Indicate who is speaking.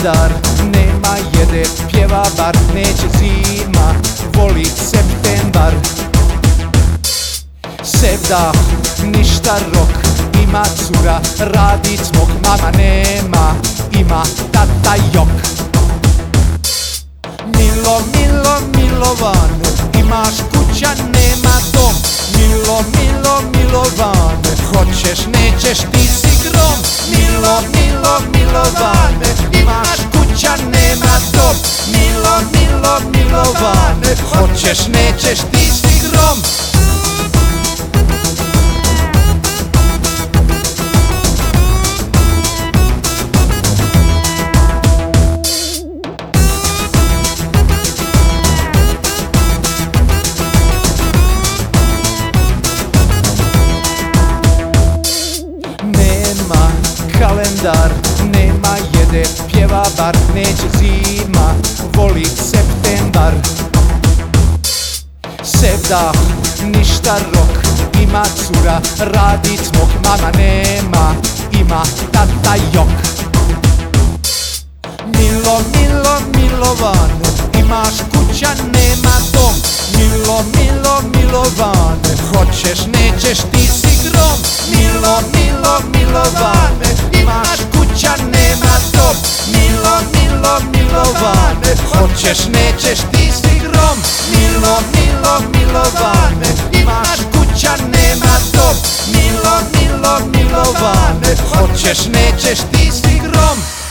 Speaker 1: kalendar nema jede, pjeva bar, neće zima, voli septembar. Sevdah, ništa rok, ima cura, radi cmok, mama nema, ima tata jok. Milo, Milo, Milovan, imaš kuća, nema dom. Milo, Milo, Milovan, hoćeš, nećeš, ti si grom. Milo, Milo, Milovan, imaš kuća, nema dom. Milo, Milo, Milovan, hoćeš, nećeš, ti si grom. Kalendar nema jede, pjeva bar, neće zima, voli septembar. Sevdah, ništa rok, ima cura, radi cmok, mama nema, ima tata jok. Milo, Milo, Milovan, imaš kuća, nema dom. Milo, Milo, Milovan, hoćeš, nećeš, ti si grom. Milo, Milo, Milovan, imaš kuća, nema dom. Milo, Milo, Milovan, hoćeš, nećeš, ti si grom. Milo, Milo, Milovan, imaš kuća, nema dom. Milo, Milo, Milovan, hoćeš, nećeš, ti si grom.